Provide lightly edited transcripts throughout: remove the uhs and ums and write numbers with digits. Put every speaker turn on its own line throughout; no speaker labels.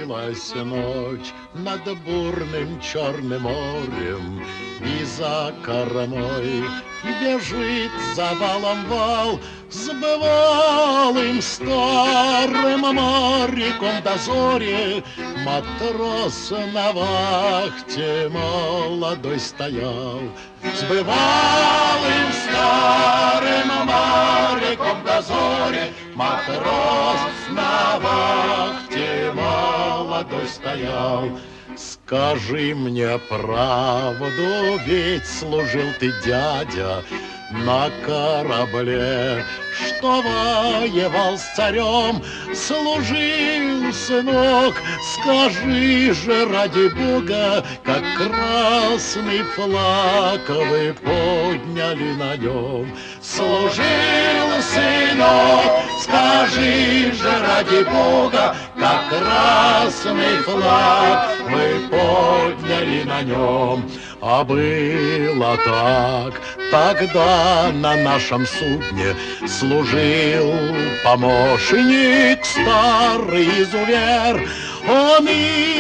Склонилась ночь над бурным Черным морем, и за кормой бежит за валом вал с бывалым старым моряком в дозоре. Матрос на вахте молодой стоял, с бывалым старым моряком в дозоре. Матрос на вахте молодой стоял. Скажи мне правду, ведь служил ты, дядя, на корабле, что воевал с царем. Служил, сынок, скажи же ради Бога, как красный флаг вы подняли на нем. Служил, сынок, скажи же ради Бога, как красный флаг вы подняли на нем. А было так, тогда на нашем судне служил помощник, старый изувер. Он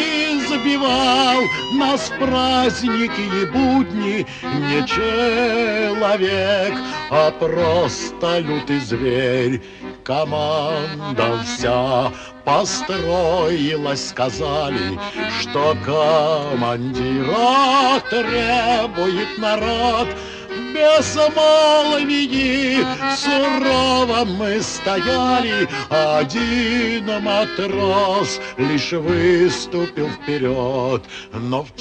избивал нас в праздники и будни, не человек, а просто лютый зверь. Команда вся построилась, сказали, что командира требует народ. Без молвии сурово мы стояли, один матрос лишь выступил вперед. Но в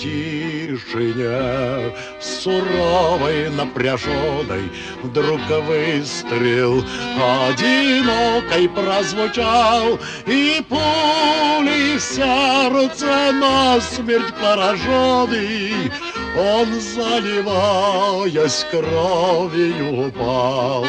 тишине суровой, напряженной, вдруг выстрел одинокой прозвучал, и пулей в сердце насмерть пораженный он, заливаясь кровью, упал.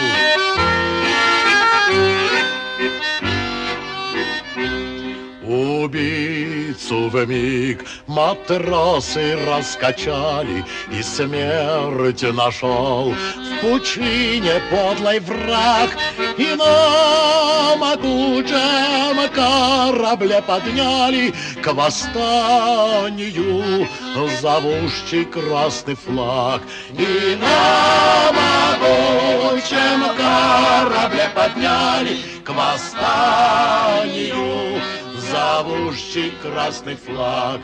Убийцу вмиг матросы раскачали, и смерть нашел в пучине подлый враг. И на могучем корабле подняли к восстанию зовущий красный флаг. И на могучем корабле подняли к восстанию зовущий красный флаг.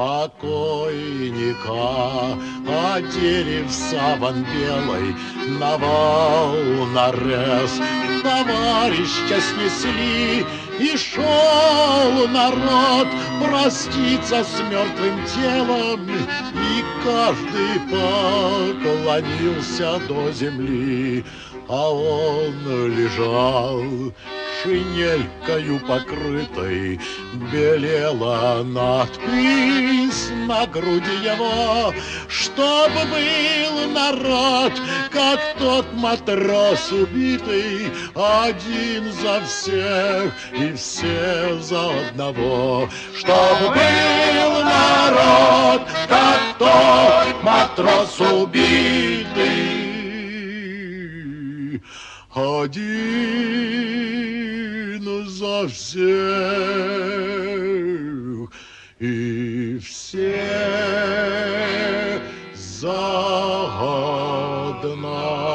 Покойника одели в саван белый, на вал нарез товарища снесли. И шел народ проститься с мертвым телом, и каждый поклонился до земли. А он лежал шинелькою покрытой, белела надпись на груди его, чтоб был народ, как тот матрос убитый, один за всех и все за одного. Чтоб был народ, как тот матрос убитый, один за всех и все за одного.